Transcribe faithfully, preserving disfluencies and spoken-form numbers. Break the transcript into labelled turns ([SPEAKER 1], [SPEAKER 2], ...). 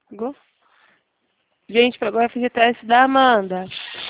[SPEAKER 1] Go. Gente, pegou o F G T S da Amanda.